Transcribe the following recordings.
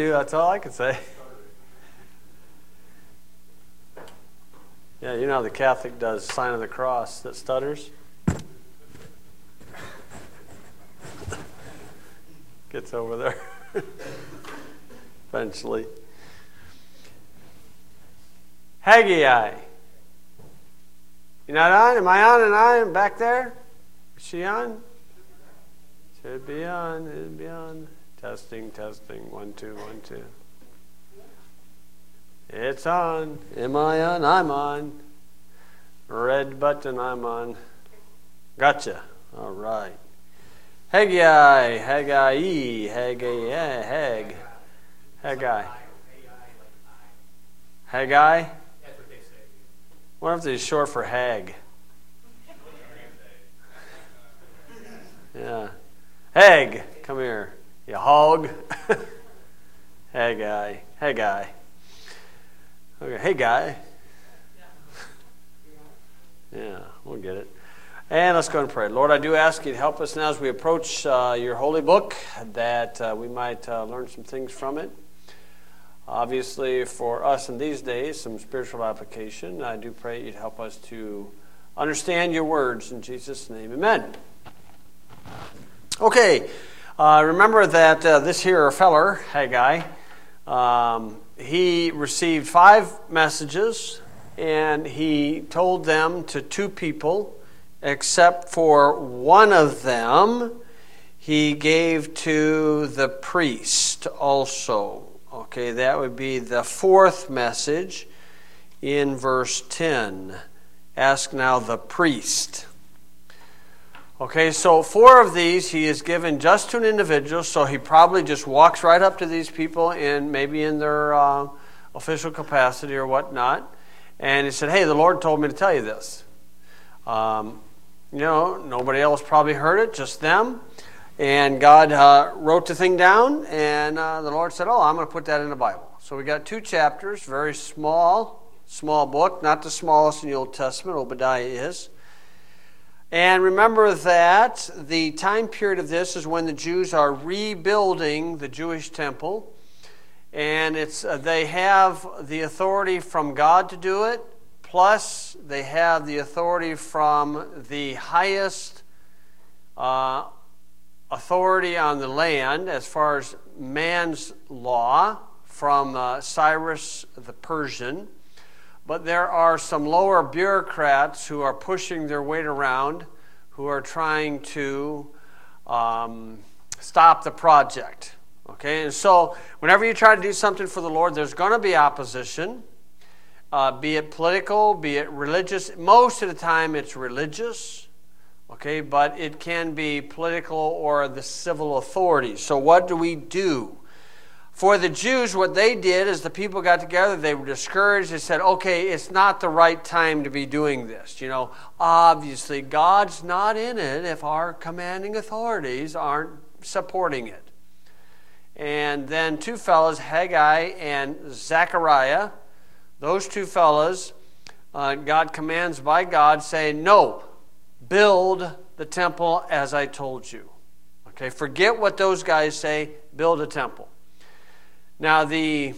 That's all I can say. Yeah, you know how the Catholic does sign of the cross that stutters? Gets over there eventually. Haggai. You're not on? Am I on and I'm back there? Is she on? Should be on. Should be on. Testing. 1, 2, 1, 2. It's on. Am I on? I'm on. Red button, I'm on. Gotcha. All right. Haggai. Haggai. Haggai. Haggai? What if it's short for hag? Yeah. Hag, come here. You hog. Haggai. Haggai. Okay, hey guy. Yeah, we'll get it. And let's go and pray. Lord, I do ask you to help us now as we approach your holy book, that we might learn some things from it. Obviously, for us in these days, some spiritual application. I do pray you'd help us to understand your words. In Jesus' name, amen. Okay, remember that this here feller, Haggai, he received 5 messages, and he told them to 2 people, except for one of them he gave to the priest also. Okay, that would be the 4th message in verse 10. Ask now the priest. Okay, so 4 of these he is given just to an individual, so he probably just walks right up to these people maybe in their official capacity or whatnot, and he said, hey, the Lord told me to tell you this. Nobody else probably heard it, just them. And God wrote the thing down, and the Lord said, I'm going to put that in the Bible. So we got 2 chapters, very small book, not the smallest in the Old Testament, Obadiah is. And remember that the time period of this is when the Jews are rebuilding the Jewish temple, and they have the authority from God to do it, plus they have the authority from the highest authority on the land as far as man's law from Cyrus the Persian. But there are some lower bureaucrats who are pushing their weight around, who are trying to stop the project. Okay, and so whenever you try to do something for the Lord, there's going to be opposition, be it political, be it religious. Most of the time it's religious. Okay, but it can be political or the civil authorities. So what do we do? For the Jews, what they did is the people got together, they were discouraged, they said, okay, it's not the right time to be doing this. Obviously God's not in it if our commanding authorities aren't supporting it. And then 2 fellows, Haggai and Zechariah, those 2 fellows, God commands by God, say, no, build the temple as I told you. Okay, forget what those guys say, build a temple. Now, the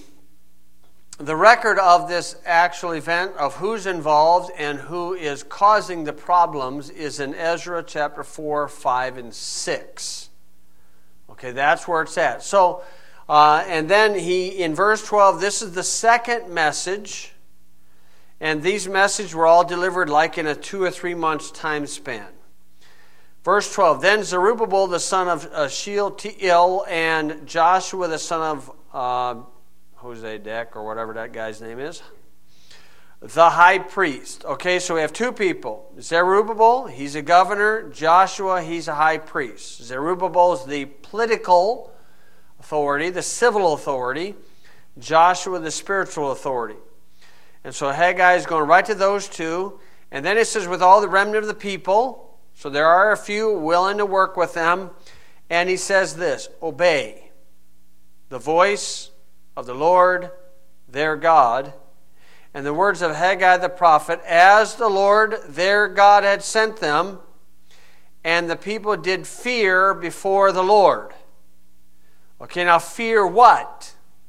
record of this actual event, of who's involved and who is causing the problems, is in Ezra chapter 4, 5, and 6. Okay, that's where it's at. So, and then in verse 12, this is the 2nd message, and these messages were all delivered like in a 2 or 3 months time span. Verse 12, then Zerubbabel the son of Shealtiel and Joshua the son of Hosedeck, or whatever that guy's name is, the high priest. Okay, so we have 2 people. Zerubbabel, he's a governor. Joshua, he's a high priest. Zerubbabel is the political authority, the civil authority. Joshua, the spiritual authority. And so Haggai is going right to those 2. And then it says, with all the remnant of the people, so there are a few willing to work with them. And he says this, obey the voice of the Lord their God, and the words of Haggai the prophet, as the Lord their God had sent them, and the people did fear before the Lord. Okay, now fear what?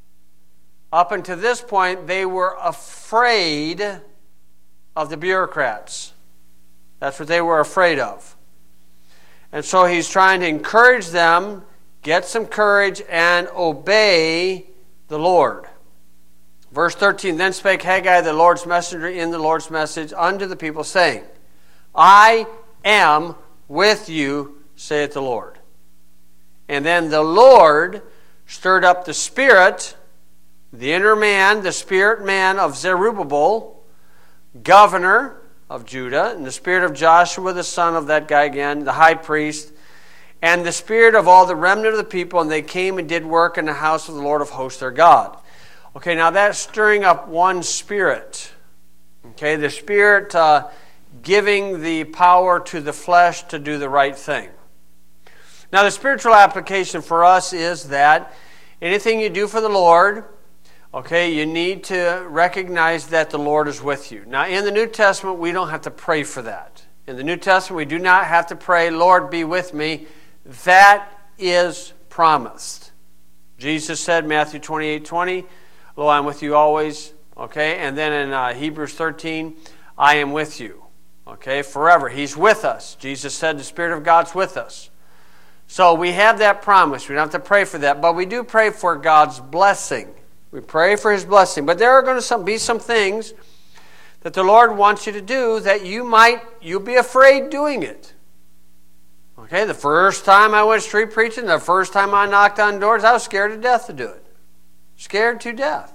Up until this point, they were afraid of the bureaucrats. That's what they were afraid of. And so he's trying to encourage them, get some courage, and obey the Lord. Verse 13, then spake Haggai, the Lord's messenger, in the Lord's message unto the people, saying, I am with you, saith the Lord. And then the Lord stirred up the spirit, the inner man, the spirit man of Zerubbabel, governor of Judah, and the spirit of Joshua, the son of that guy again, the high priest, and the spirit of all the remnant of the people, and they came and did work in the house of the Lord of hosts their God. Okay, now that's stirring up one spirit. Okay, the spirit giving the power to the flesh to do the right thing. Now the spiritual application for us is that anything you do for the Lord, okay, you need to recognize that the Lord is with you. Now in the New Testament, we don't have to pray for that. In the New Testament, we do not have to pray, Lord, be with me. That is promised. Jesus said, Matthew 28:20, lo, I'm with you always. Okay, and then in Hebrews 13, I am with you. Okay, forever. He's with us. Jesus said the Spirit of God's with us. So we have that promise. We don't have to pray for that, but we do pray for God's blessing. We pray for His blessing. But there are going to be some things that the Lord wants you to do that you'll be afraid doing it. Okay, the first time I went street preaching, the first time I knocked on doors, I was scared to death to do it. Scared to death.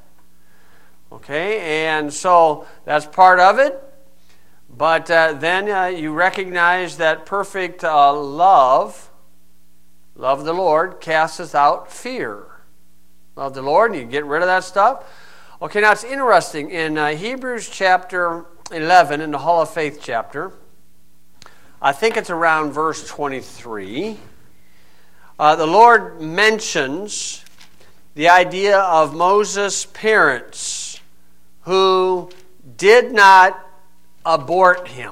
Okay, and so that's part of it. But then you recognize that perfect love of the Lord casts out fear. Love the Lord, and you get rid of that stuff. Okay, now it's interesting. In Hebrews chapter 11, in the Hall of Faith chapter, I think it's around verse 23, the Lord mentions the idea of Moses' parents who did not abort him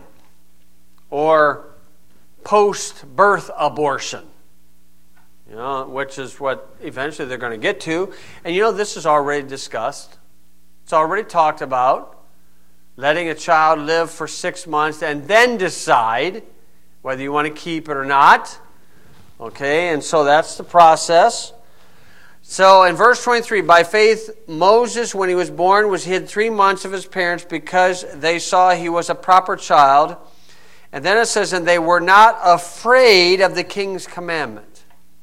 or post-birth abortion, which is what eventually they're going to get to. And this is already discussed. It's already talked about, letting a child live for 6 months and then decide whether you want to keep it or not. Okay, and so that's the process. So in verse 23, by faith Moses, when he was born, was hid 3 months of his parents because they saw he was a proper child. And then it says, and they were not afraid of the king's commandment.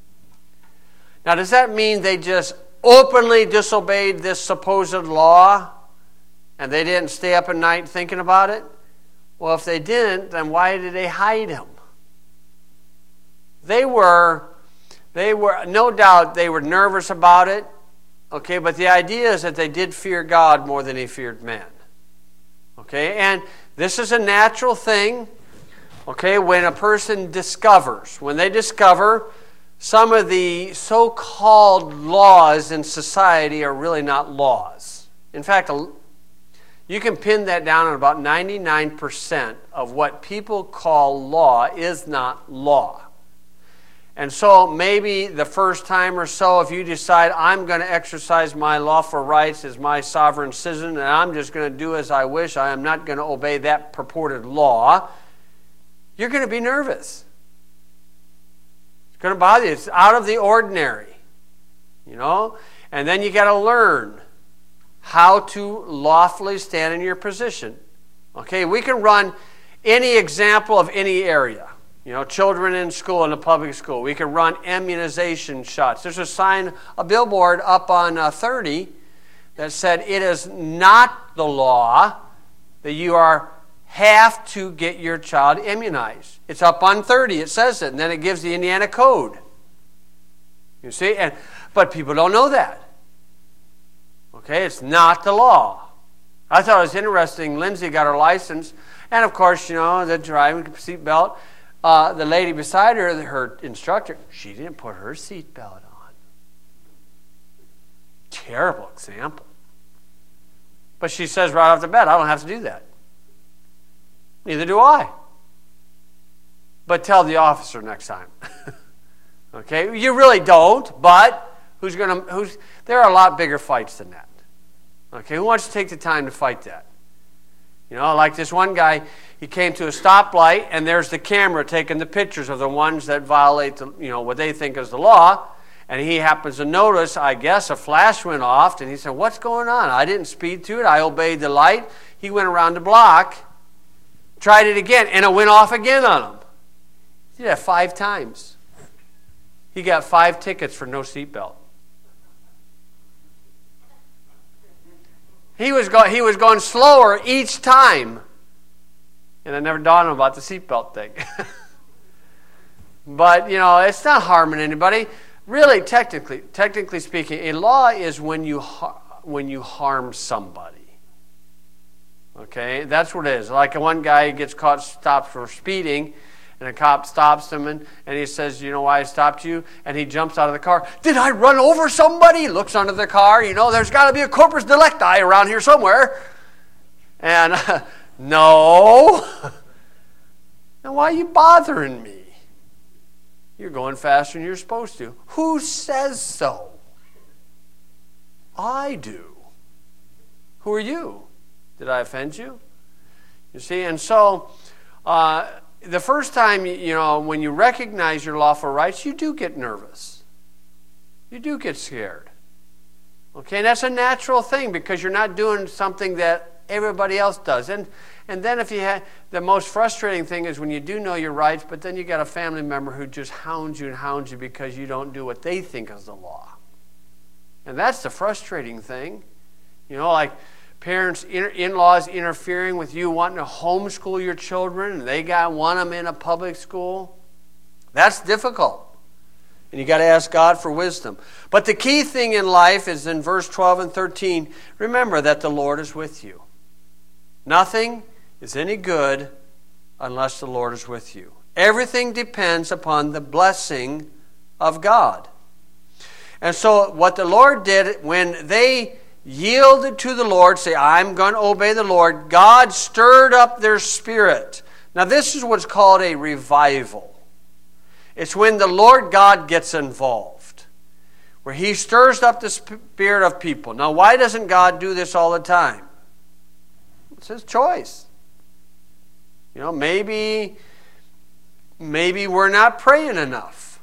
Now does that mean they just openly disobeyed this supposed law and they didn't stay up at night thinking about it? Well, if they didn't, then why did they hide him? They were, no doubt they were nervous about it, okay, but the idea is that they did fear God more than they feared man. Okay, and this is a natural thing, okay, when a person discovers, when they discover some of the so-called laws in society are really not laws. In fact, you can pin that down on about 99% of what people call law is not law. And so maybe the first time or so, if you decide I'm going to exercise my lawful rights as my sovereign citizen and I'm just going to do as I wish, I am not going to obey that purported law, you're going to be nervous. It's going to bother you. It's out of the ordinary, And then you got to learn how to lawfully stand in your position. Okay, we can run any example of any area. Children in school, in a public school. We can run immunization shots. There's a billboard up on 30 that said it is not the law that you have to get your child immunized. It's up on 30. It says it, and then it gives the Indiana code. You see? But people don't know that. Okay, it's not the law. I thought it was interesting. Lindsay got her license, and of course, the driving seat belt. The lady beside her, her instructor, she didn't put her seatbelt on. Terrible example. But she says right off the bat, I don't have to do that. Neither do I. But tell the officer next time. Okay? You really don't, but there are a lot bigger fights than that. Okay, who wants to take the time to fight that? You know, like this one guy, he came to a stoplight, and there's the camera taking the pictures of the ones that violate the, what they think is the law. And he happens to notice, I guess, a flash went off, and he said, "What's going on? I didn't speed through it. I obeyed the light." He went around the block, tried it again, and it went off again on him. He did that 5 times. He got 5 tickets for no seatbelt. He was going slower each time. And it never dawned on him about the seatbelt thing. But, it's not harming anybody. Really, technically speaking, a law is when you harm somebody. Okay? That's what it is. Like one guy gets stopped for speeding, and a cop stops him, and he says, "You know why I stopped you?" And he jumps out of the car. "Did I run over somebody?" Looks under the car. There's got to be a corpus delicti around here somewhere. And no. And why are you bothering me? You're going faster than you're supposed to. Who says so? I do. Who are you? Did I offend you? You see, and so the first time, when you recognize your lawful rights, you do get nervous. You do get scared. Okay, and that's a natural thing because you're not doing something that everybody else does. And then the most frustrating thing is when you do know your rights, but then you got a family member who just hounds you because you don't do what they think is the law. And that's the frustrating thing. Like parents, in-laws interfering with you wanting to homeschool your children, and they want them in a public school. That's difficult. And you got to ask God for wisdom. But the key thing in life is in verse 12 and 13, remember that the Lord is with you. Nothing is any good unless the Lord is with you. Everything depends upon the blessing of God. And so what the Lord did when they yielded to the Lord, say, "I'm going to obey the Lord," God stirred up their spirit. Now this is what's called a revival. It's when the Lord God gets involved, where He stirs up the spirit of people. Now why doesn't God do this all the time? It's His choice. Maybe we're not praying enough.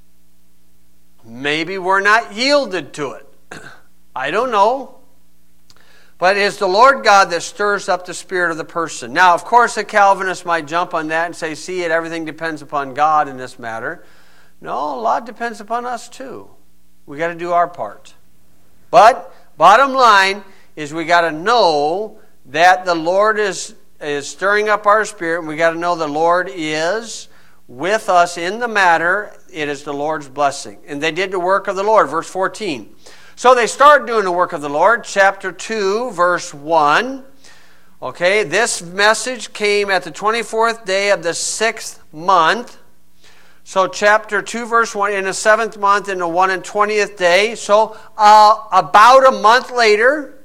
Maybe we're not yielded to it. I don't know. But it is the Lord God that stirs up the spirit of the person. Now, of course, a Calvinist might jump on that and say, "See it, everything depends upon God in this matter." No, a lot depends upon us too. We got to do our part. But bottom line is we got to know that the Lord is stirring up our spirit, and we got to know the Lord is with us in the matter. It is the Lord's blessing. And they did the work of the Lord, verse 14. So they started doing the work of the Lord, chapter 2, verse 1. Okay, this message came at the 24th day of the 6th month. So chapter 2, verse 1, in the 7th month, in the 120th day. So about a month later,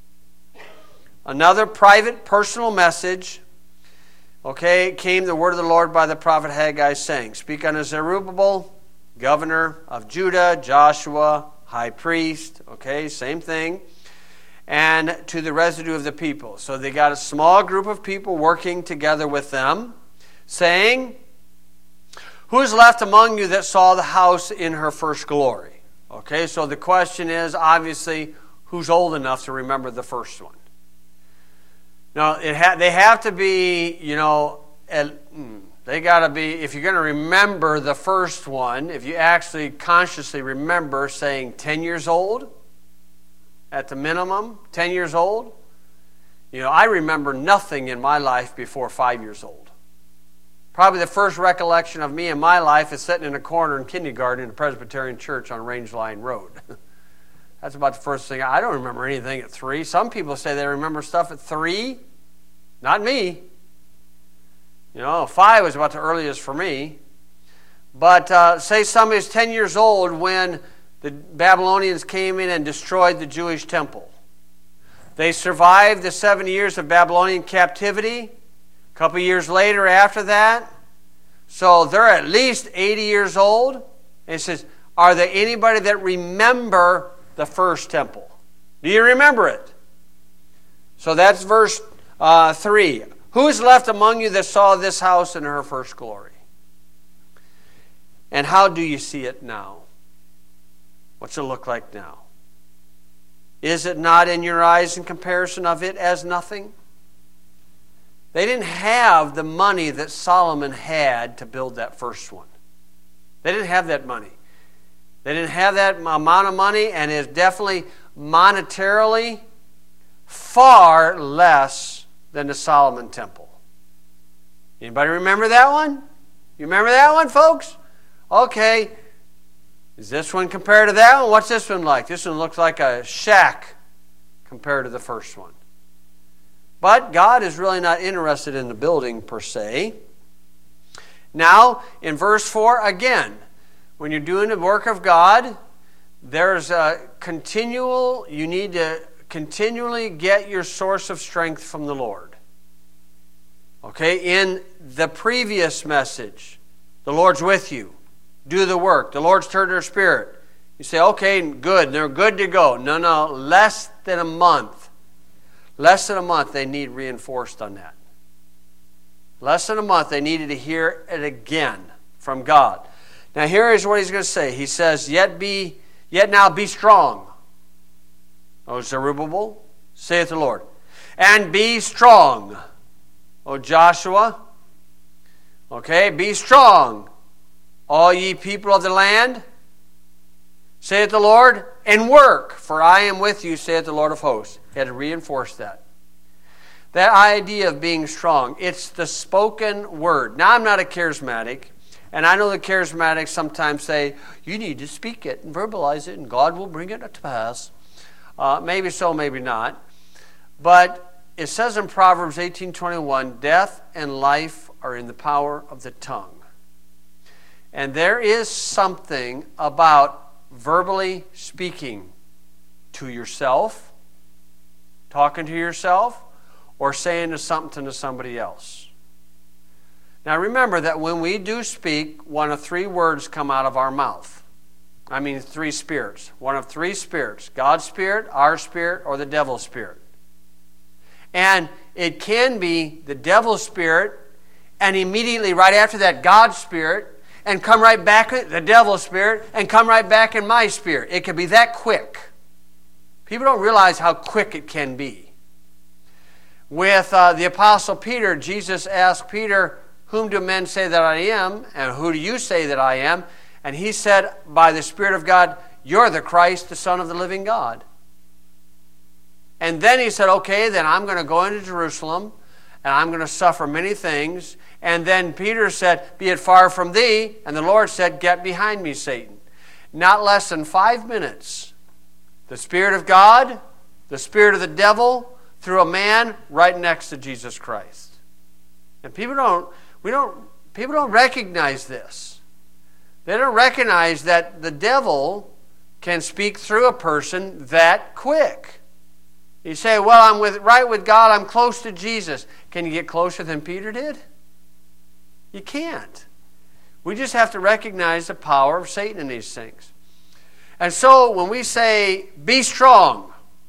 another private, personal message. Okay, came the word of the Lord by the prophet Haggai, saying, "Speak unto Zerubbabel, governor of Judah, Joshua, high priest," okay, same thing, "and to the residue of the people." So they got a small group of people working together with them, saying, "Who is left among you that saw the house in her first glory?" Okay, so the question is, obviously, who's old enough to remember the first one? Now, they have to be, they got to be, if you're going to remember the first one, if you actually consciously remember saying 10 years old, at the minimum, 10 years old. I remember nothing in my life before 5 years old. Probably the first recollection of me in my life is sitting in a corner in kindergarten in a Presbyterian church on Range Line Road. That's about the first thing. I don't remember anything at 3. Some people say they remember stuff at 3. Not me. 5 was about the earliest for me. But say somebody's 10 years old when the Babylonians came in and destroyed the Jewish temple. They survived the 70 years of Babylonian captivity. A couple years later after that. So they're at least 80 years old. And it says, are there anybody that remember the first temple? Do you remember it? So that's verse 3. Who is left among you that saw this house in her first glory? And how do you see it now? What's it look like now? Is it not in your eyes in comparison of it as nothing? They didn't have the money that Solomon had to build that first one. They didn't have that money. They didn't have that amount of money, and it's definitely monetarily far less than the Solomon Temple. Anybody remember that one? You remember that one, folks? Okay. Is this one compared to that one? What's this one like? This one looks like a shack compared to the first one. But God is really not interested in the building per se. Now, in verse 4, again, when you're doing the work of God, there's a continual, you need to continually get your source of strength from the Lord. Okay, in the previous message, the Lord's with you. Do the work. The Lord's turned their spirit. You say, okay, good, they're good to go. No, less than a month. Less than a month, they need reinforced on that. Less than a month, they needed to hear it again from God. Now here is what he's going to say. He says, Yet now be strong, O Zerubbabel, saith the Lord. And be strong, O Joshua. Okay, be strong, all ye people of the land, saith the Lord, and work, for I am with you, saith the Lord of hosts. He had to reinforce that. That idea of being strong, it's the spoken word. Now, I'm not a charismatic, and I know the charismatics sometimes say, you need to speak it and verbalize it, and God will bring it to pass. Maybe so, maybe not. But it says in Proverbs 18:21, death and life are in the power of the tongue. And there is something about verbally speaking to yourself, talking to yourself, or saying something to somebody else. Now remember that when we do speak, one of three words come out of our mouth. I mean three spirits. One of three spirits. God's spirit, our spirit, or the devil's spirit. And it can be the devil's spirit, and immediately right after that God's spirit, and come right back the devil's spirit, and come right back in my spirit. It can be that quick. People don't realize how quick it can be. With the Apostle Peter, Jesus asked Peter, whom do men say that I am? And who do you say that I am? And he said, by the Spirit of God, you're the Christ, the Son of the living God. And then he said, okay, then I'm going to go into Jerusalem, and I'm going to suffer many things. And then Peter said, be it far from thee. And the Lord said, get behind me, Satan. Not less than 5 minutes. The Spirit of God, the Spirit of the devil, through a man right next to Jesus Christ. And people don't recognize this. They don't recognize that the devil can speak through a person that quick. You say, well, I'm right with God, I'm close to Jesus. Can you get closer than Peter did? You can't. We just have to recognize the power of Satan in these things. And so when we say, be strong,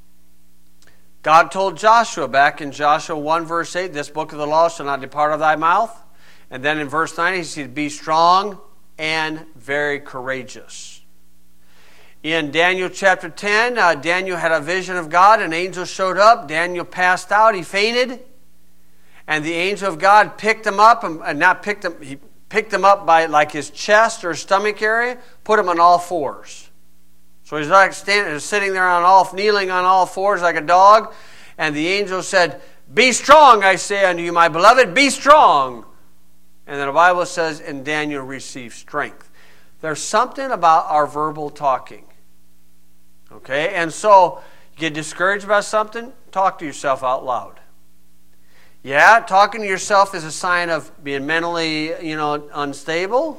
God told Joshua back in Joshua 1 verse 8, this book of the law shall not depart of thy mouth. And then in verse 9 he said, be strong and very courageous. In Daniel chapter 10, Daniel had a vision of God. An angel showed up. Daniel passed out. He fainted. And the angel of God picked him up, he picked him up by like his chest or his stomach area, put him on all fours. So he's like sitting there kneeling on all fours like a dog. And the angel said, be strong, I say unto you, my beloved, be strong. And then the Bible says, and Daniel received strength. There's something about our verbal talking. Okay? And so, you get discouraged about something, talk to yourself out loud. Yeah, talking to yourself is a sign of being mentally, unstable.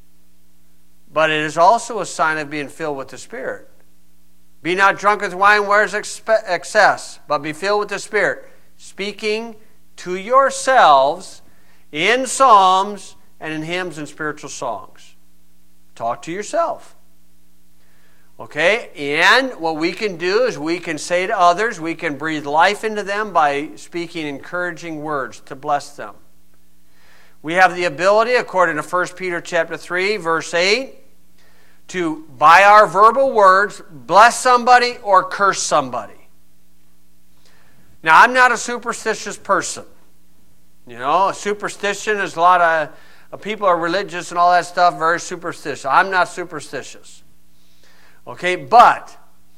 But it is also a sign of being filled with the Spirit. Be not drunk with wine where is excess, but be filled with the Spirit, speaking to yourselves in psalms and in hymns and spiritual songs. Talk to yourself. Okay, and what we can do is we can say to others, we can breathe life into them by speaking encouraging words to bless them. We have the ability, according to 1 Peter chapter 3, verse 8, to, by our verbal words, bless somebody or curse somebody. Now, I'm not a superstitious person. You know, superstition is a lot of people are religious and all that stuff, very superstitious. I'm not superstitious. Okay, but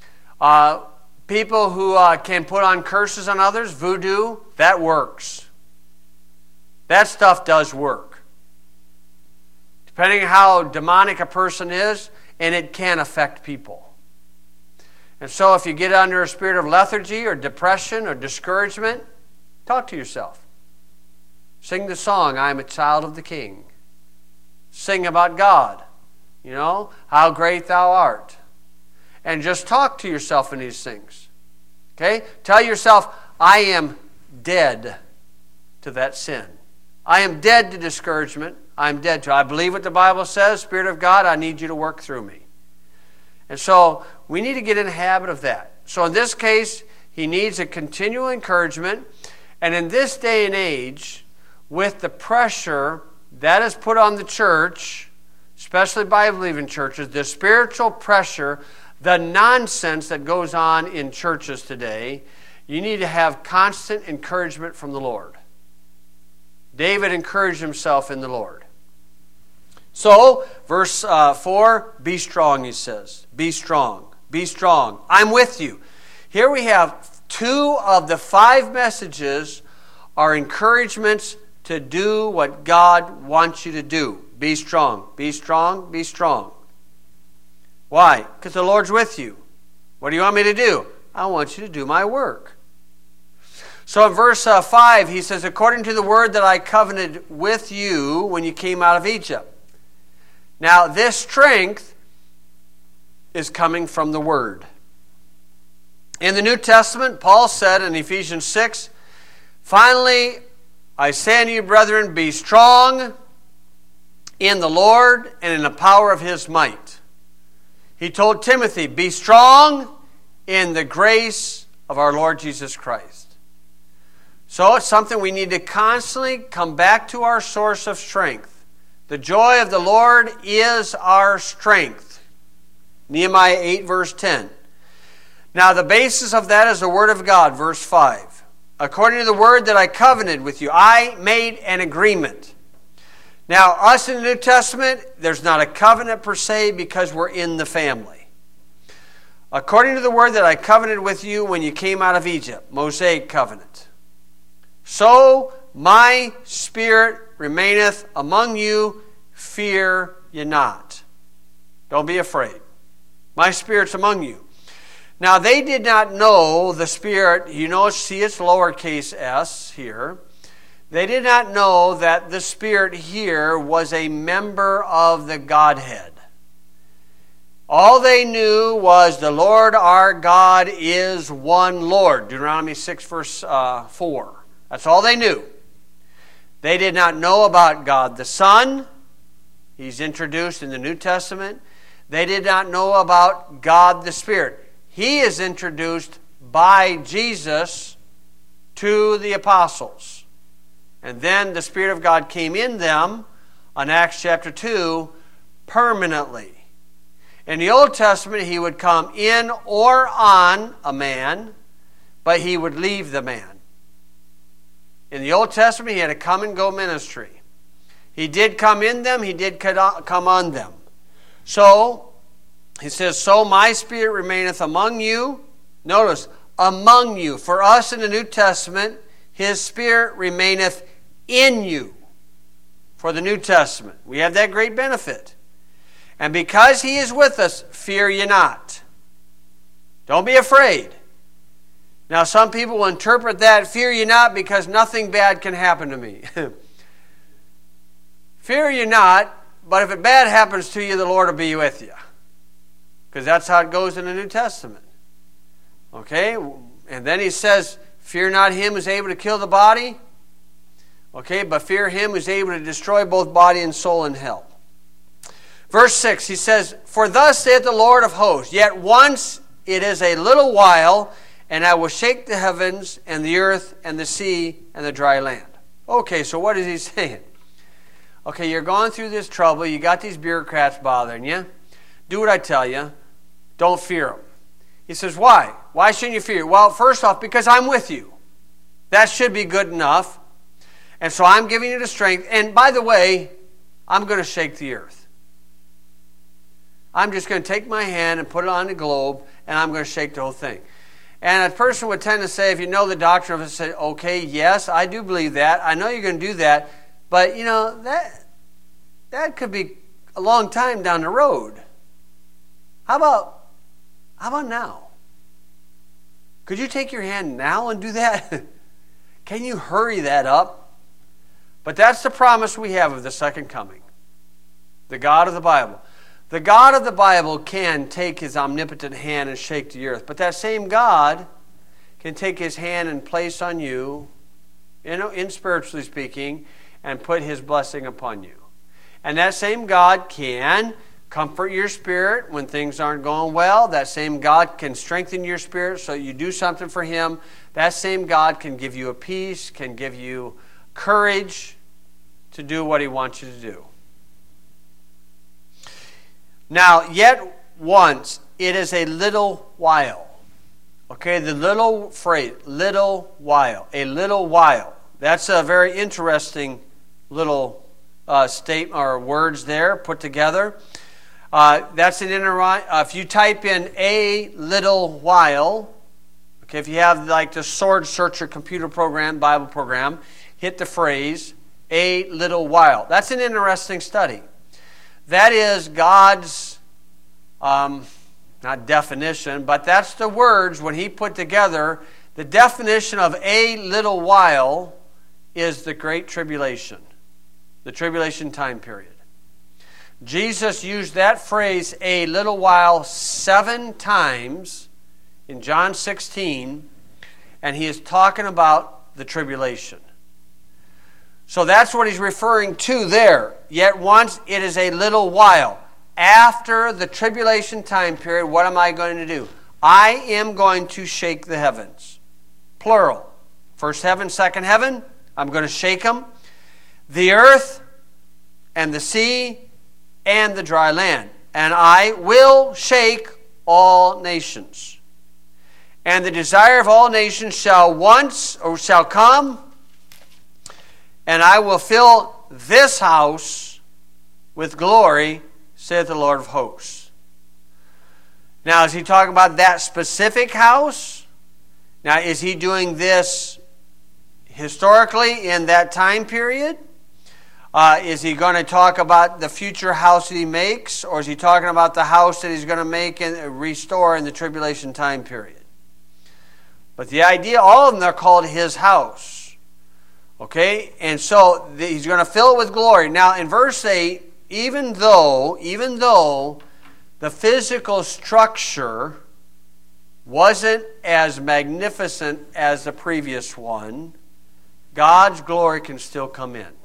people who can put on curses on others, voodoo, that works. That stuff does work. Depending on how demonic a person is, and it can affect people. And so if you get under a spirit of lethargy or depression or discouragement, talk to yourself. Sing the song, I am a child of the King. Sing about God. You know, how great thou art. And just talk to yourself in these things. Okay? Tell yourself, I am dead to that sin. I am dead to discouragement. I am dead to it. I believe what the Bible says. Spirit of God, I need you to work through me. And so we need to get in the habit of that. So in this case, he needs a continual encouragement. And in this day and age, with the pressure that is put on the church, especially Bible-believing churches, the spiritual pressure, the nonsense that goes on in churches today, you need to have constant encouragement from the Lord. David encouraged himself in the Lord. So, verse 4, be strong, he says. Be strong. Be strong. I'm with you. Here we have 2 of the 5 messages are encouragements to do what God wants you to do. Be strong. Be strong. Be strong. Why? Because the Lord's with you. What do you want me to do? I want you to do my work. So in verse 5, he says, according to the word that I covenanted with you when you came out of Egypt. Now, this strength is coming from the Word. In the New Testament, Paul said in Ephesians 6, finally, I say unto you, brethren, be strong in the Lord and in the power of His might. He told Timothy, be strong in the grace of our Lord Jesus Christ. So it's something we need to constantly come back to our source of strength. The joy of the Lord is our strength. Nehemiah 8, verse 10. Now the basis of that is the Word of God, verse 5. According to the word that I covenanted with you, I made an agreement. Now, us in the New Testament, there's not a covenant per se because we're in the family. According to the word that I covenanted with you when you came out of Egypt, Mosaic covenant. So my spirit remaineth among you, fear ye not. Don't be afraid. My spirit's among you. Now they did not know the Spirit, you know, see it's lowercase s here. They did not know that the Spirit here was a member of the Godhead. All they knew was the Lord our God is one Lord. Deuteronomy 6 verse 4. That's all they knew. They did not know about God the Son. He's introduced in the New Testament. They did not know about God the Spirit. He is introduced by Jesus to the apostles. And then the Spirit of God came in them on Acts chapter 2 permanently. In the Old Testament, He would come in or on a man, but He would leave the man. In the Old Testament, He had a come and go ministry. He did come in them, He did come on them. So, He says, so my Spirit remaineth among you. Notice, among you. For us in the New Testament, His Spirit remaineth in you. For the New Testament. We have that great benefit. And because He is with us, fear ye not. Don't be afraid. Now some people will interpret that, fear ye not, because nothing bad can happen to me. Fear ye not, but if it bad happens to you, the Lord will be with you. Because that's how it goes in the New Testament. Okay? And then He says, fear not him who's able to kill the body. Okay? But fear Him who's able to destroy both body and soul in hell. Verse 6, he says, "For thus saith the Lord of hosts, yet once it is a little while, and I will shake the heavens and the earth and the sea and the dry land." Okay, so what is he saying? Okay, you're going through this trouble. You got these bureaucrats bothering you. Do what I tell you. Don't fear them. He says, why? Why shouldn't you fear? Well, first off, because I'm with you. That should be good enough. And so I'm giving you the strength. And by the way, I'm going to shake the earth. I'm just going to take my hand and put it on the globe, and I'm going to shake the whole thing. And a person would tend to say, if you know the doctrine of it, say, okay, yes, I do believe that. I know you're going to do that. But, you know, that could be a long time down the road. How about now? Could you take your hand now and do that? Can you hurry that up? But that's the promise we have of the second coming. The God of the Bible. The God of the Bible can take his omnipotent hand and shake the earth. But that same God can take his hand and place on you, in spiritually speaking, and put his blessing upon you. And that same God can comfort your spirit when things aren't going well. That same God can strengthen your spirit so you do something for him. That same God can give you a peace, can give you courage to do what he wants you to do. Now, yet once, it is a little while. Okay, the little phrase, little while, a little while. That's a very interesting little statement or words there put together. That's an if you type in a little while, okay, if you have like the Sword Searcher computer program, Bible program, hit the phrase a little while. That's an interesting study. That is God's, not definition, but that's the words when he put together. The definition of a little while is the Great Tribulation, the tribulation time period. Jesus used that phrase, a little while, 7 times in John 16, and he is talking about the tribulation. So that's what he's referring to there. Yet once it is a little while. After the tribulation time period, what am I going to do? I am going to shake the heavens. Plural. First heaven, second heaven. I'm going to shake them. The earth and the sea and the dry land. And I will shake all nations. And the desire of all nations shall come, and I will fill this house with glory, saith the Lord of hosts. Now, is he talking about that specific house? Now, is he doing this historically in that time period? Is he going to talk about the future house that he makes? Or is he talking about the house that he's going to make and restore in the tribulation time period? But the idea, all of them are called his house. Okay? And so he's going to fill it with glory. Now in verse 8, even though the physical structure wasn't as magnificent as the previous one, God's glory can still come in.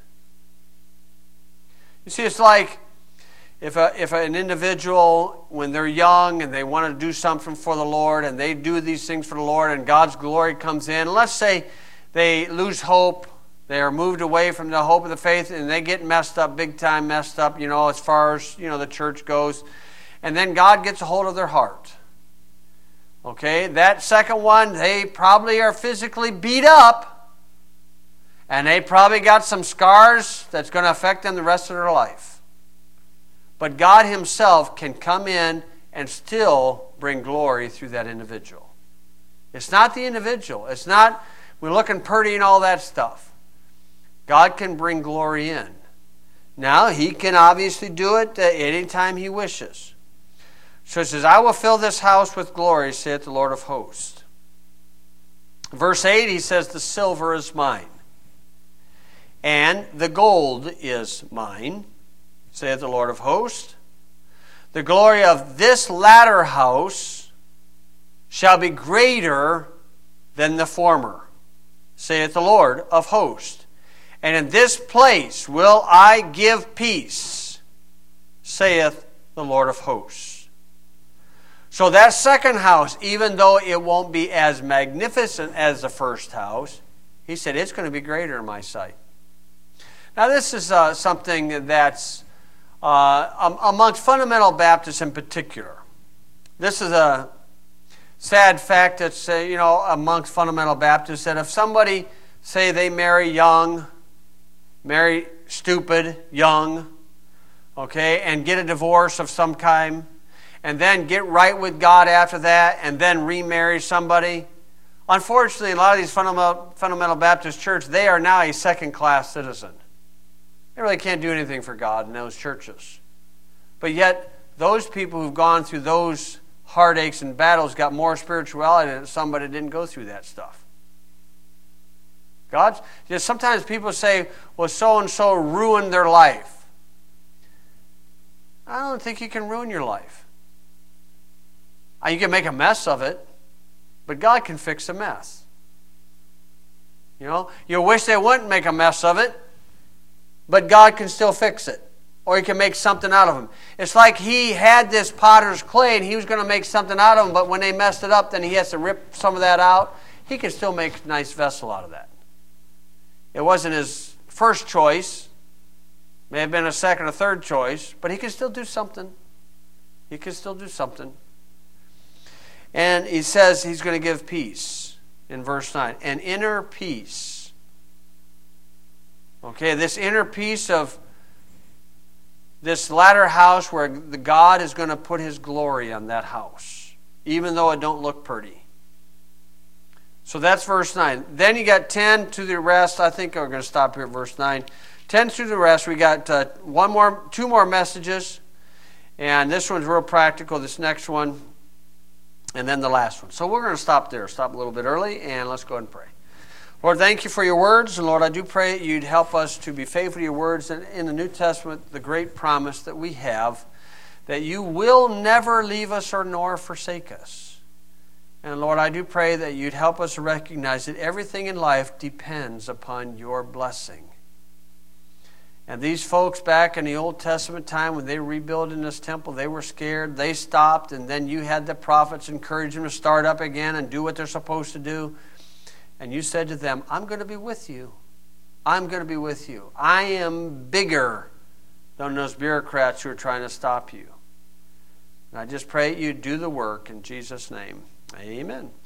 You see, it's like if an individual, when they're young and they want to do something for the Lord and they do these things for the Lord and God's glory comes in, let's say they lose hope, they are moved away from the hope of the faith and they get messed up, big time messed up, as far as, the church goes. And then God gets a hold of their heart. Okay, that second one, they probably are physically beat up. And they probably got some scars that's going to affect them the rest of their life. But God himself can come in and still bring glory through that individual. It's not the individual. It's not, we're looking pretty and all that stuff. God can bring glory in. Now, he can obviously do it any time he wishes. So it says, I will fill this house with glory, saith the Lord of hosts. Verse 8, he says, the silver is mine. And the gold is mine, saith the Lord of hosts. The glory of this latter house shall be greater than the former, saith the Lord of hosts. And in this place will I give peace, saith the Lord of hosts. So that second house, even though it won't be as magnificent as the first house, he said, it's going to be greater in my sight. Now this is something that's amongst fundamental Baptists in particular. This is a sad fact that's amongst fundamental Baptists, that if somebody, say they marry stupid, young, okay, and get a divorce of some kind, and then get right with God after that, and then remarry somebody. Unfortunately, in a lot of these fundamental Baptist churches, they are now a second-class citizen. They really can't do anything for God in those churches. But yet, those people who've gone through those heartaches and battles got more spirituality than somebody that didn't go through that stuff. Sometimes people say, well, so-and-so ruined their life. I don't think you can ruin your life. You can make a mess of it, but God can fix a mess. You wish they wouldn't make a mess of it, but God can still fix it. Or He can make something out of them. It's like He had this potter's clay and He was going to make something out of them, but when they messed it up, then He has to rip some of that out. He can still make a nice vessel out of that. It wasn't His first choice. May have been a second or third choice, but He can still do something. He can still do something. And He says He's going to give peace in verse 9. An inner peace. Okay, this inner peace of this latter house where the God is going to put His glory on that house, even though it don't look pretty. So that's verse 9. Then you got 10 to the rest. I think we're going to stop here at verse 9. 10 to the rest. We got two more messages. And this one's real practical, this next one. And then the last one. So we're going to stop there. Stop a little bit early, and let's go ahead and pray. Lord, thank You for Your words. And Lord, I do pray that You'd help us to be faithful to Your words. And in the New Testament, the great promise that we have, that You will never leave us or nor forsake us. And Lord, I do pray that You'd help us to recognize that everything in life depends upon Your blessing. And these folks back in the Old Testament time, when they were rebuilding this temple, they were scared. They stopped, and then You had the prophets encourage them to start up again and do what they're supposed to do. And You said to them, I'm going to be with you. I'm going to be with you. I am bigger than those bureaucrats who are trying to stop You. And I just pray You do the work in Jesus' name. Amen.